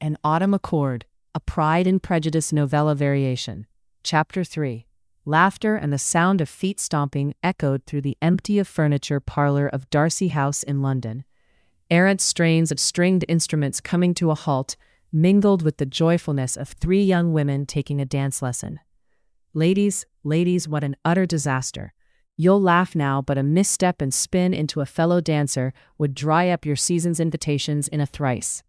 An Autumn Accord, a Pride and Prejudice novella variation. Chapter 3. Laughter and the sound of feet stomping echoed through the empty-of-furniture parlor of Darcy House in London. Errant strains of stringed instruments coming to a halt mingled with the joyfulness of three young women taking a dance lesson. Ladies, what an utter disaster. You'll laugh now, but a misstep and spin into a fellow dancer would dry up your season's invitations in a trice.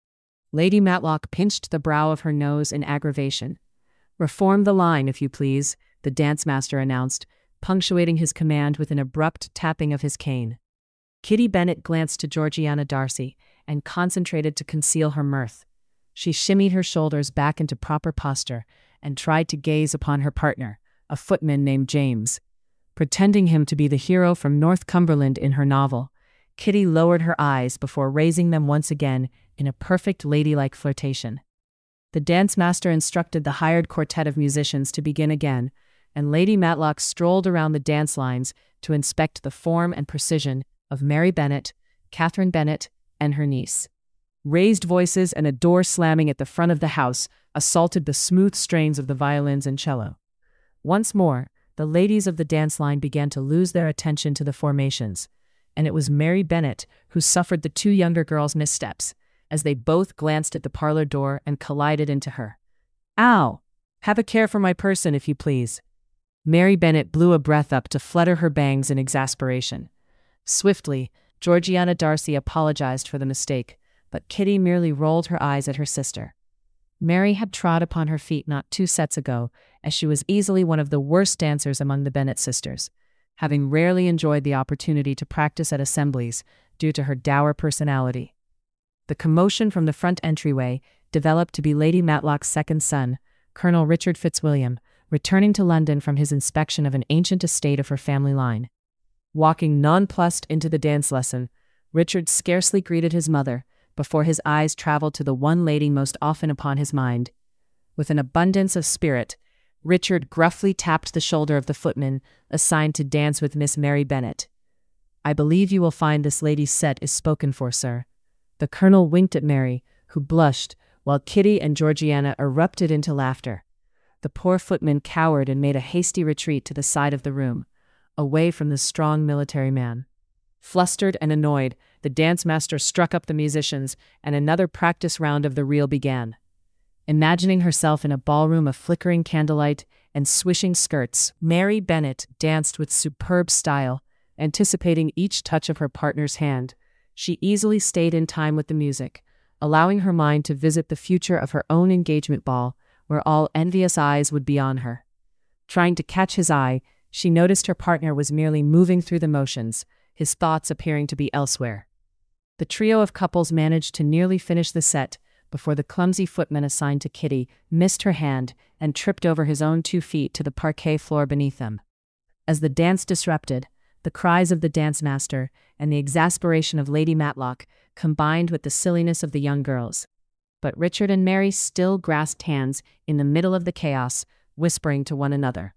Lady Matlock pinched the brow of her nose in aggravation. "Reform the line, if you please," the dance-master announced, punctuating his command with an abrupt tapping of his cane. Kitty Bennet glanced to Georgiana Darcy and concentrated to conceal her mirth. She shimmied her shoulders back into proper posture and tried to gaze upon her partner, a footman named James. Pretending him to be the hero from Northumberland in her novel, Kitty lowered her eyes before raising them once again in a perfect ladylike flirtation. The dance-master instructed the hired quartet of musicians to begin again, and Lady Matlock strolled around the dance lines to inspect the form and precision of Mary Bennet, Catherine Bennet, and her niece. Raised voices and a door slamming at the front of the house assaulted the smooth strains of the violins and cello. Once more, the ladies of the dance line began to lose their attention to the formations, and it was Mary Bennet who suffered the two younger girls' missteps, as they both glanced at the parlor door and collided into her. "Ow! Have a care for my person, if you please." Mary Bennet blew a breath up to flutter her bangs in exasperation. Swiftly, Georgiana Darcy apologized for the mistake, but Kitty merely rolled her eyes at her sister. Mary had trod upon her feet not 2 sets ago, as she was easily one of the worst dancers among the Bennet sisters, having rarely enjoyed the opportunity to practice at assemblies due to her dour personality. The commotion from the front entryway developed to be Lady Matlock's second son, Colonel Richard Fitzwilliam, returning to London from his inspection of an ancient estate of her family line. Walking nonplussed into the dance lesson, Richard scarcely greeted his mother before his eyes traveled to the one lady most often upon his mind. With an abundance of spirit, Richard gruffly tapped the shoulder of the footman assigned to dance with Miss Mary Bennet. "I believe you will find this lady's set is spoken for, sir." The colonel winked at Mary, who blushed, while Kitty and Georgiana erupted into laughter. The poor footman cowered and made a hasty retreat to the side of the room, away from the strong military man. Flustered and annoyed, the dance-master struck up the musicians, and another practice round of the reel began. Imagining herself in a ballroom of flickering candlelight and swishing skirts, Mary Bennet danced with superb style, anticipating each touch of her partner's hand. She easily stayed in time with the music, allowing her mind to visit the future of her own engagement ball, where all envious eyes would be on her. Trying to catch his eye, she noticed her partner was merely moving through the motions, his thoughts appearing to be elsewhere. The trio of couples managed to nearly finish the set before the clumsy footman assigned to Kitty missed her hand and tripped over his own 2 feet to the parquet floor beneath them. As the dance disrupted, the cries of the dance-master and the exasperation of Lady Matlock combined with the silliness of the young girls. But Richard and Mary still grasped hands in the middle of the chaos, whispering to one another.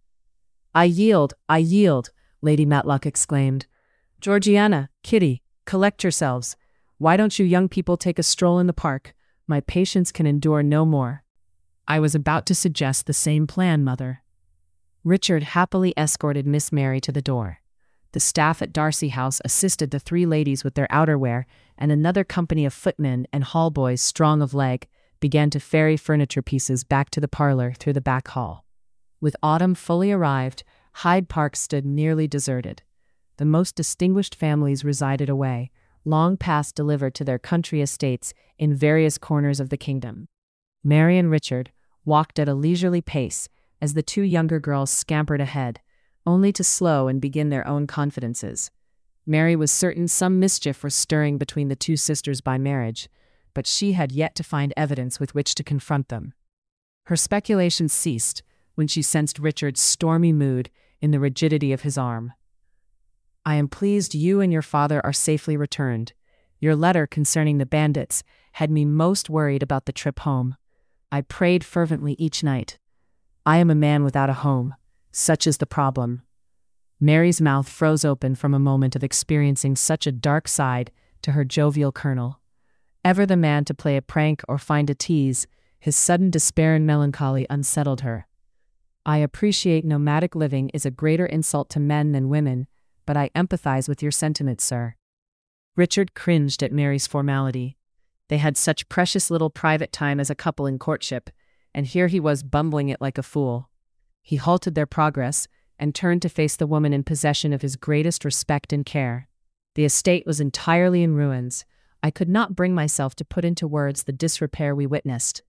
I yield, Lady Matlock exclaimed. "Georgiana, Kitty, collect yourselves. Why don't you young people take a stroll in the park? My patience can endure no more." "I was about to suggest the same plan, Mother." Richard happily escorted Miss Mary to the door. The staff at Darcy House assisted the 3 ladies with their outerwear, and another company of footmen and hall boys strong of leg began to ferry furniture pieces back to the parlor through the back hall. With autumn fully arrived, Hyde Park stood nearly deserted. The most distinguished families resided away, long past delivered to their country estates in various corners of the kingdom. Mary and Richard walked at a leisurely pace as the 2 younger girls scampered ahead, only to slow and begin their own confidences. Mary was certain some mischief was stirring between the 2 sisters by marriage, but she had yet to find evidence with which to confront them. Her speculations ceased when she sensed Richard's stormy mood in the rigidity of his arm. "I am pleased you and your father are safely returned. Your letter concerning the bandits had me most worried about the trip home. I prayed fervently each night. I am a man without a home. Such is the problem." Mary's mouth froze open from a moment of experiencing such a dark side to her jovial colonel. Ever the man to play a prank or find a tease, his sudden despair and melancholy unsettled her. I appreciate nomadic living is a greater insult to men than women, but I empathize with your sentiments, sir. Richard cringed at Mary's formality. They had such precious little private time as a couple in courtship, and here he was bumbling it like a fool. He halted their progress and turned to face the woman in possession of his greatest respect and care. The estate was entirely in ruins. I could not bring myself to put into words the disrepair we witnessed.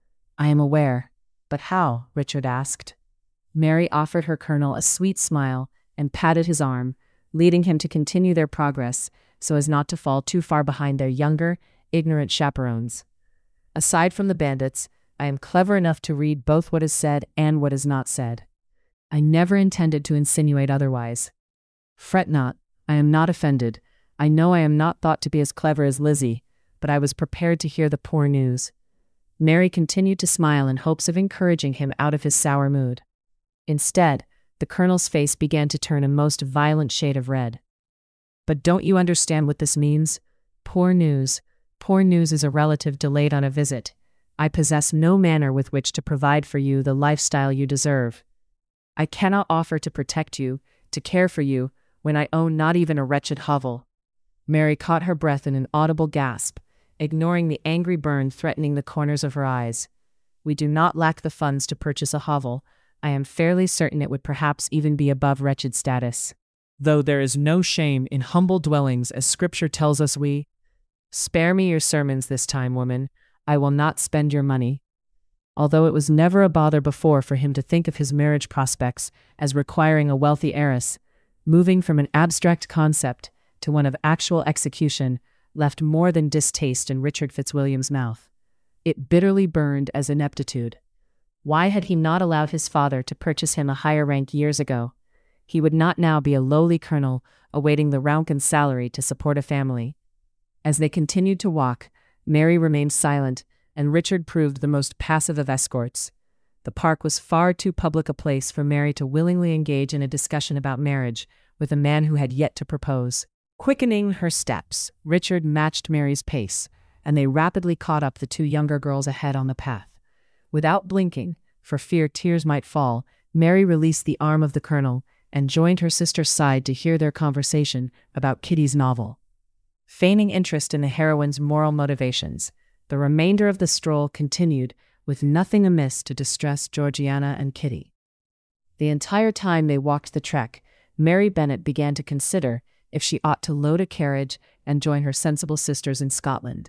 I am aware. But how? Richard asked. Mary offered her colonel a sweet smile and patted his arm, leading him to continue their progress so as not to fall too far behind their younger, ignorant chaperones. Aside from the bandits, I am clever enough to read both what is said and what is not said. I never intended to insinuate otherwise. Fret not, I am not offended. I know I am not thought to be as clever as Lizzie, but I was prepared to hear the poor news. Mary continued to smile in hopes of encouraging him out of his sour mood. Instead, the colonel's face began to turn a most violent shade of red. But don't you understand what this means? Poor news. Poor news is a relative delayed on a visit. I possess no manner with which to provide for you the lifestyle you deserve. I cannot offer to protect you, to care for you, when I own not even a wretched hovel. Mary caught her breath in an audible gasp, ignoring the angry burn threatening the corners of her eyes. We do not lack the funds to purchase a hovel. I am fairly certain it would perhaps even be above wretched status. Though there is no shame in humble dwellings, as Scripture tells us we— Spare me your sermons this time, woman. I will not spend your money. Although it was never a bother before for him to think of his marriage prospects as requiring a wealthy heiress, moving from an abstract concept to one of actual execution left more than distaste in Richard Fitzwilliam's mouth. It bitterly burned as ineptitude. Why had he not allowed his father to purchase him a higher rank years ago? He would not now be a lowly colonel awaiting the Rounkin salary to support a family. As they continued to walk, Mary remained silent, and Richard proved the most passive of escorts. The park was far too public a place for Mary to willingly engage in a discussion about marriage with a man who had yet to propose. Quickening her steps, Richard matched Mary's pace, and they rapidly caught up the two younger girls ahead on the path. Without blinking, for fear tears might fall, Mary released the arm of the colonel and joined her sister's side to hear their conversation about Kitty's novel. Feigning interest in the heroine's moral motivations, the remainder of the stroll continued with nothing amiss to distress Georgiana and Kitty. The entire time they walked the trek, Mary Bennet began to consider if she ought to load a carriage and join her sensible sisters in Scotland.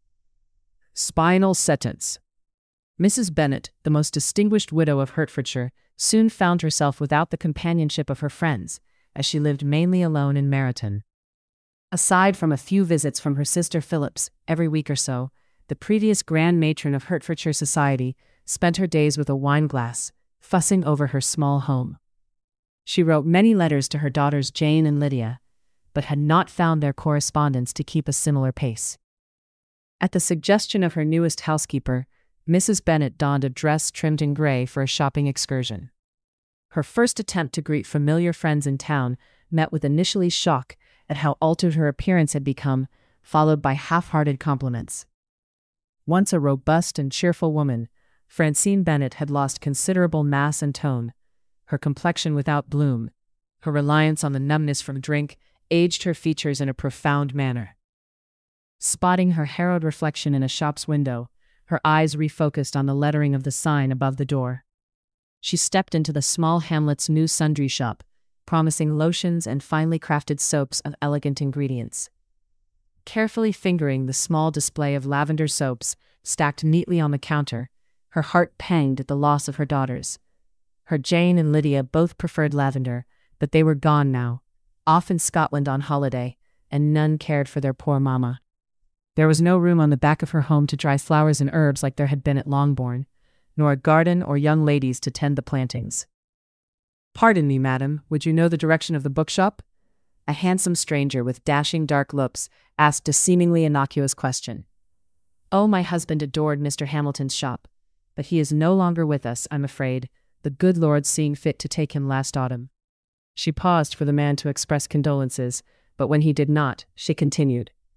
Spinal sentence. Mrs. Bennet, the most distinguished widow of Hertfordshire, soon found herself without the companionship of her friends, as she lived mainly alone in Meryton. Aside from a few visits from her sister Phillips every week or so, the previous grand matron of Hertfordshire society spent her days with a wine-glass, fussing over her small home. She wrote many letters to her daughters Jane and Lydia, but had not found their correspondence to keep a similar pace. At the suggestion of her newest housekeeper, Mrs. Bennet donned a dress trimmed in gray for a shopping excursion. Her first attempt to greet familiar friends in town met with initially shock at how altered her appearance had become, followed by half-hearted compliments. Once a robust and cheerful woman, Francine Bennet had lost considerable mass and tone. Her complexion without bloom, her reliance on the numbness from drink, aged her features in a profound manner. Spotting her harrowed reflection in a shop's window, her eyes refocused on the lettering of the sign above the door. She stepped into the small hamlet's new sundry shop, promising lotions and finely crafted soaps of elegant ingredients. Carefully fingering the small display of lavender soaps stacked neatly on the counter, her heart panged at the loss of her daughters. Her Jane and Lydia both preferred lavender, but they were gone now, off in Scotland on holiday, and none cared for their poor mamma. There was no room on the back of her home to dry flowers and herbs like there had been at Longbourn, nor a garden or young ladies to tend the plantings. "Pardon me, madam, would you know the direction of the bookshop?" A handsome stranger with dashing dark looks asked a seemingly innocuous question. "Oh, my husband adored Mr. Hamilton's shop, but he is no longer with us, I'm afraid, the good Lord seeing fit to take him last autumn." She paused for the man to express condolences, but when he did not, she continued.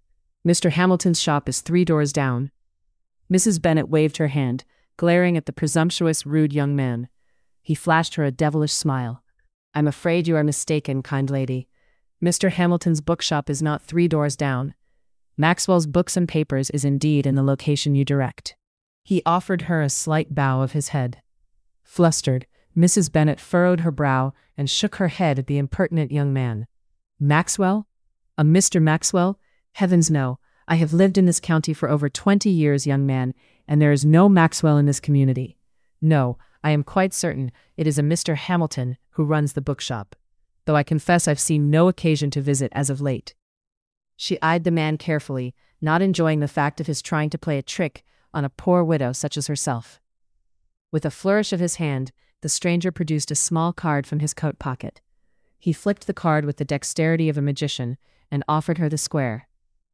Mr. Hamilton's shop is 3 doors down. Mrs. Bennet waved her hand, glaring at the presumptuous, rude young man. He flashed her a devilish smile. I'm afraid you are mistaken, kind lady. Mr. Hamilton's bookshop is not 3 doors down. Maxwell's Books and Papers is indeed in the location you direct. He offered her a slight bow of his head. Flustered, Mrs. Bennet furrowed her brow and shook her head at the impertinent young man. Maxwell? A Mr. Maxwell? Heavens no. I have lived in this county for over 20 years, young man, and there is no Maxwell in this community. No, I am quite certain it is a Mr. Hamilton who runs the bookshop, though I confess I've seen no occasion to visit as of late. She eyed the man carefully, not enjoying the fact of his trying to play a trick on a poor widow such as herself. With a flourish of his hand, the stranger produced a small card from his coat pocket. He flicked the card with the dexterity of a magician and offered her the square.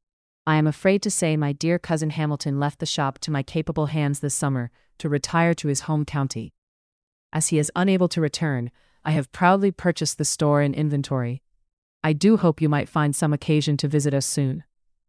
I am afraid to say my dear cousin Hamilton left the shop to my capable hands this summer to retire to his home county. As he is unable to return, I have proudly purchased the store and inventory. I do hope you might find some occasion to visit us soon.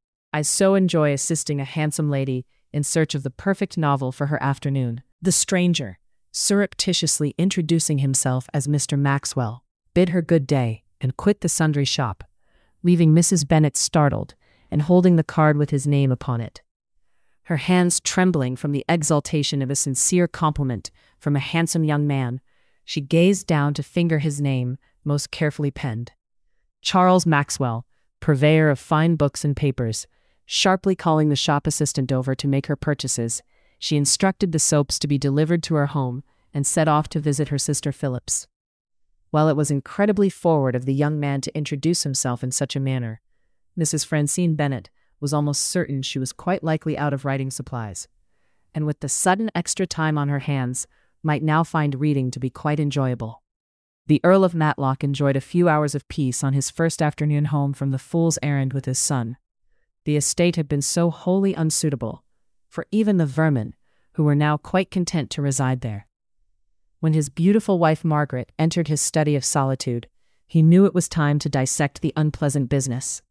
I so enjoy assisting a handsome lady in search of the perfect novel for her afternoon. The stranger, surreptitiously introducing himself as Mr. Maxwell, bid her good day and quit the sundry shop, leaving Mrs. Bennet startled and holding the card with his name upon it. Her hands trembling from the exultation of a sincere compliment from a handsome young man, she gazed down to finger his name, most carefully penned. Charles Maxwell, purveyor of fine books and papers. Sharply calling the shop assistant over to make her purchases, she instructed the soaps to be delivered to her home and set off to visit her sister Phillips. While it was incredibly forward of the young man to introduce himself in such a manner, Mrs. Francine Bennet was almost certain she was quite likely out of writing supplies, and with the sudden extra time on her hands, might now find reading to be quite enjoyable. The Earl of Matlock enjoyed a few hours of peace on his first afternoon home from the fool's errand with his son. The estate had been so wholly unsuitable for even the vermin, who were now quite content to reside there. When his beautiful wife Margaret entered his study of solitude, he knew it was time to dissect the unpleasant business.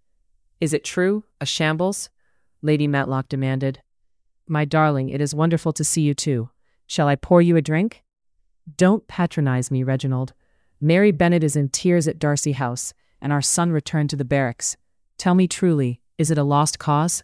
Is it true, a shambles? Lady Matlock demanded. My darling, it is wonderful to see you too. Shall I pour you a drink? Don't patronize me, Reginald. Mary Bennet is in tears at Darcy House, and our son returned to the barracks. Tell me truly, is it a lost cause?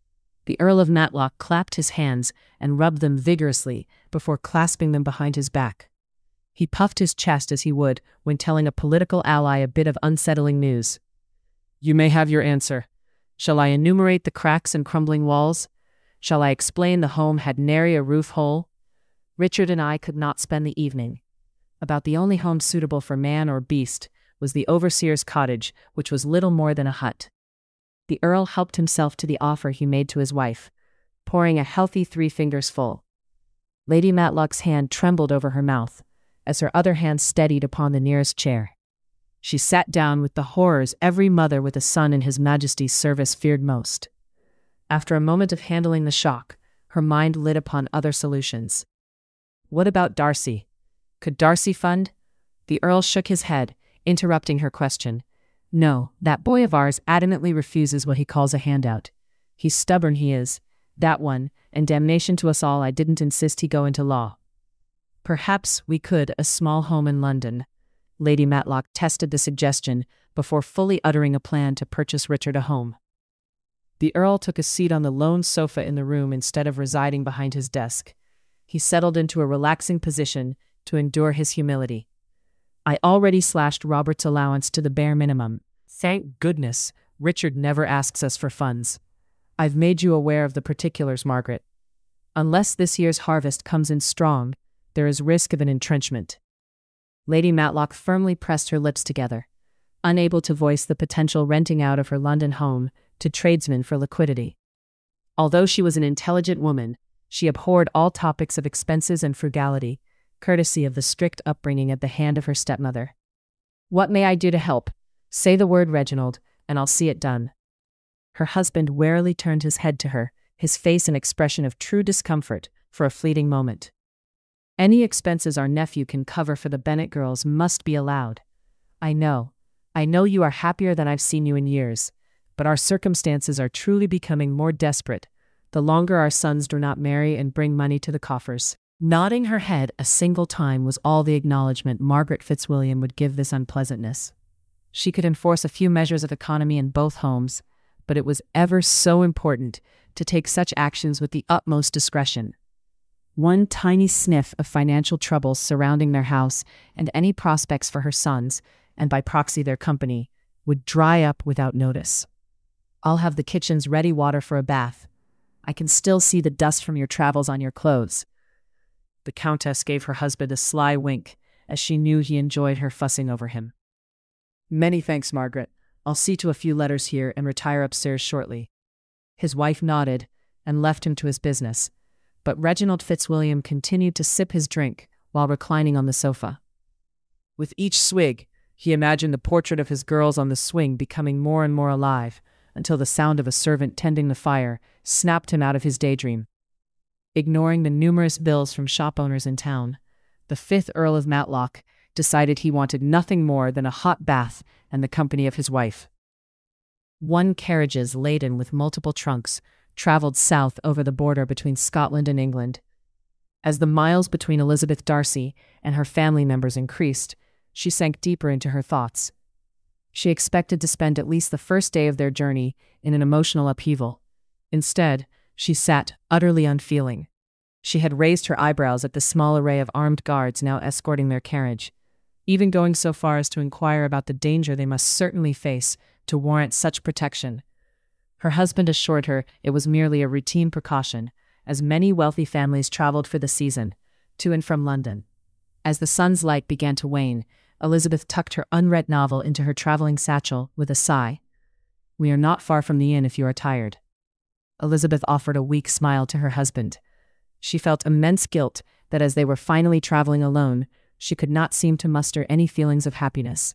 The Earl of Matlock clapped his hands and rubbed them vigorously before clasping them behind his back. He puffed his chest as he would when telling a political ally a bit of unsettling news. You may have your answer. Shall I enumerate the cracks and crumbling walls? Shall I explain the home had nary a roof hole? Richard and I could not spend the evening. About the only home suitable for man or beast was the overseer's cottage, which was little more than a hut. The Earl helped himself to the offer he made to his wife, pouring a healthy 3 fingers full. Lady Matlock's hand trembled over her mouth, as her other hand steadied upon the nearest chair. She sat down with the horrors every mother with a son in His Majesty's service feared most. After a moment of handling the shock, her mind lit upon other solutions. What about Darcy? Could Darcy fund? The Earl shook his head, interrupting her question. No, that boy of ours adamantly refuses what he calls a handout. He's stubborn, he is. That one, and damnation to us all I didn't insist he go into law. Perhaps we could a small home in London. Lady Matlock tested the suggestion before fully uttering a plan to purchase Richard a home. The Earl took a seat on the lone sofa in the room instead of residing behind his desk. He settled into a relaxing position to endure his humility. I already slashed Robert's allowance to the bare minimum. Thank goodness, Richard never asks us for funds. I've made you aware of the particulars, Margaret. Unless this year's harvest comes in strong, there is risk of an entrenchment. Lady Matlock firmly pressed her lips together, unable to voice the potential renting out of her London home to tradesmen for liquidity. Although she was an intelligent woman, she abhorred all topics of expenses and frugality, courtesy of the strict upbringing at the hand of her stepmother. What may I do to help? Say the word, Reginald, and I'll see it done. Her husband warily turned his head to her, his face an expression of true discomfort for a fleeting moment. Any expenses our nephew can cover for the Bennet girls must be allowed. I know you are happier than I've seen you in years, but our circumstances are truly becoming more desperate, the longer our sons do not marry and bring money to the coffers." Nodding her head a single time was all the acknowledgement Margaret Fitzwilliam would give this unpleasantness. She could enforce a few measures of economy in both homes, but it was ever so important to take such actions with the utmost discretion. One tiny sniff of financial troubles surrounding their house and any prospects for her sons, and by proxy their company, would dry up without notice. "I'll have the kitchen's ready water for a bath. I can still see the dust from your travels on your clothes." The Countess gave her husband a sly wink, as she knew he enjoyed her fussing over him. "Many thanks, Margaret. I'll see to a few letters here and retire upstairs shortly." His wife nodded and left him to his business, but Reginald Fitzwilliam continued to sip his drink while reclining on the sofa. With each swig, he imagined the portrait of his girls on the swing becoming more and more alive, until the sound of a servant tending the fire snapped him out of his daydream. Ignoring the numerous bills from shop owners in town, the 5th Earl of Matlock decided he wanted nothing more than a hot bath and the company of his wife. 1 carriages laden with multiple trunks traveled south over the border between Scotland and England. As the miles between Elizabeth Darcy and her family members increased, she sank deeper into her thoughts. She expected to spend at least the first day of their journey in an emotional upheaval. Instead, she sat utterly unfeeling. She had raised her eyebrows at the small array of armed guards now escorting their carriage, even going so far as to inquire about the danger they must certainly face to warrant such protection. Her husband assured her it was merely a routine precaution, as many wealthy families traveled for the season, to and from London. As the sun's light began to wane, Elizabeth tucked her unread novel into her traveling satchel with a sigh. "We are not far from the inn if you are tired." Elizabeth offered a weak smile to her husband. She felt immense guilt that as they were finally traveling alone, she could not seem to muster any feelings of happiness.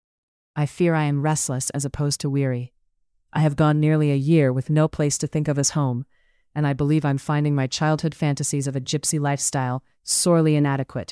"I fear I am restless as opposed to weary. I have gone nearly a year with no place to think of as home, and I believe I'm finding my childhood fantasies of a gypsy lifestyle sorely inadequate."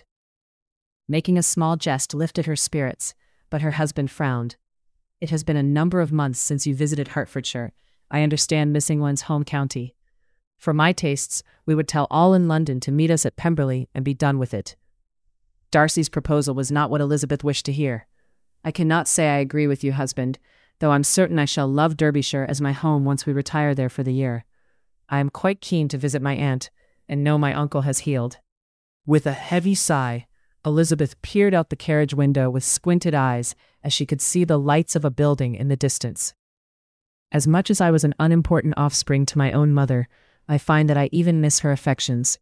Making a small jest lifted her spirits, but her husband frowned. "It has been a number of months since you visited Hertfordshire. I understand missing one's home county. For my tastes, we would tell all in London to meet us at Pemberley and be done with it." Darcy's proposal was not what Elizabeth wished to hear. "I cannot say I agree with you, husband, though I'm certain I shall love Derbyshire as my home once we retire there for the year. I am quite keen to visit my aunt, and know my uncle has healed." With a heavy sigh, Elizabeth peered out the carriage window with squinted eyes as she could see the lights of a building in the distance. "As much as I was an unimportant offspring to my own mother, I find that I even miss her affections."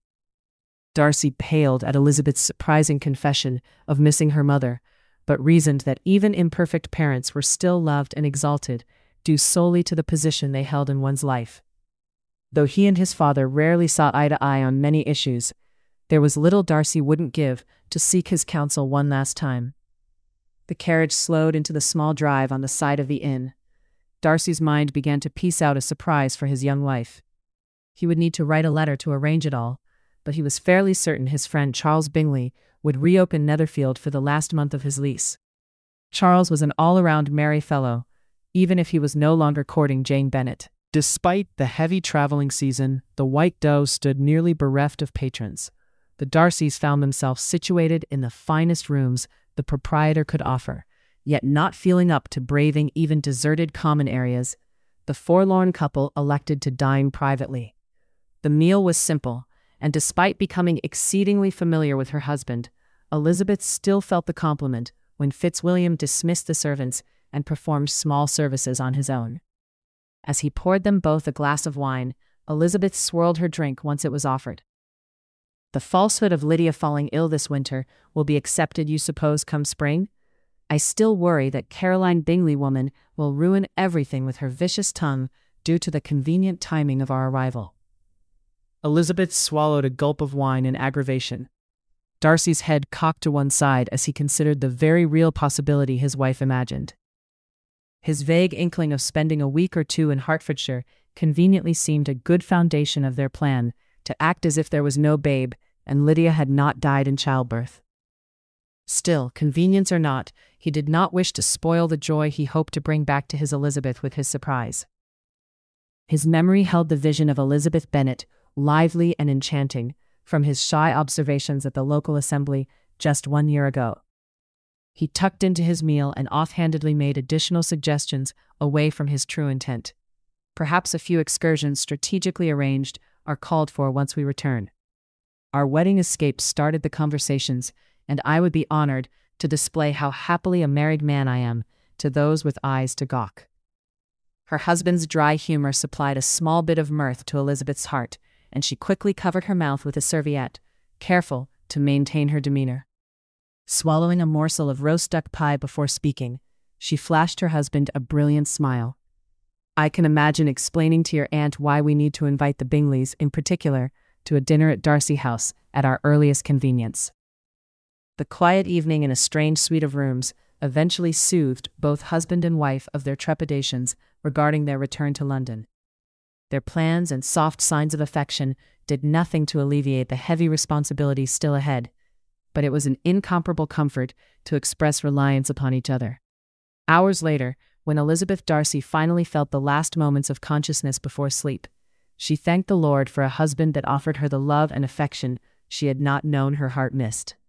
Darcy paled at Elizabeth's surprising confession of missing her mother, but reasoned that even imperfect parents were still loved and exalted, due solely to the position they held in one's life. Though he and his father rarely saw eye to eye on many issues, there was little Darcy wouldn't give to seek his counsel one last time. The carriage slowed into the small drive on the side of the inn. Darcy's mind began to piece out a surprise for his young wife. He would need to write a letter to arrange it all, but he was fairly certain his friend Charles Bingley would reopen Netherfield for the last month of his lease. Charles was an all-around merry fellow, even if he was no longer courting Jane Bennet. Despite the heavy traveling season, the White Doe stood nearly bereft of patrons. The Darcys found themselves situated in the finest rooms the proprietor could offer, yet not feeling up to braving even deserted common areas. The forlorn couple elected to dine privately. The meal was simple, and despite becoming exceedingly familiar with her husband, Elizabeth still felt the compliment when Fitzwilliam dismissed the servants and performed small services on his own. As he poured them both a glass of wine, Elizabeth swirled her drink once it was offered. "The falsehood of Lydia falling ill this winter will be accepted, you suppose, come spring? I still worry that Caroline Bingley woman will ruin everything with her vicious tongue due to the convenient timing of our arrival." Elizabeth swallowed a gulp of wine in aggravation. Darcy's head cocked to one side as he considered the very real possibility his wife imagined. His vague inkling of spending a week or two in Hertfordshire conveniently seemed a good foundation of their plan, to act as if there was no babe and Lydia had not died in childbirth. Still, convenience or not, he did not wish to spoil the joy he hoped to bring back to his Elizabeth with his surprise. His memory held the vision of Elizabeth Bennet, lively and enchanting, from his shy observations at the local assembly just 1 year ago. He tucked into his meal and offhandedly made additional suggestions away from his true intent. Perhaps a few excursions strategically arranged are called for once we return. Our wedding escape started the conversations, and I would be honored to display how happily a married man I am to those with eyes to gawk. Her husband's dry humor supplied a small bit of mirth to Elizabeth's heart, and she quickly covered her mouth with a serviette, careful to maintain her demeanor. Swallowing a morsel of roast duck pie before speaking, she flashed her husband a brilliant smile. "I can imagine explaining to your aunt why we need to invite the Bingleys, in particular, to a dinner at Darcy House at our earliest convenience." The quiet evening in a strange suite of rooms eventually soothed both husband and wife of their trepidations regarding their return to London. Their plans and soft signs of affection did nothing to alleviate the heavy responsibilities still ahead, but it was an incomparable comfort to express reliance upon each other. Hours later, when Elizabeth Darcy finally felt the last moments of consciousness before sleep, she thanked the Lord for a husband that offered her the love and affection she had not known her heart missed.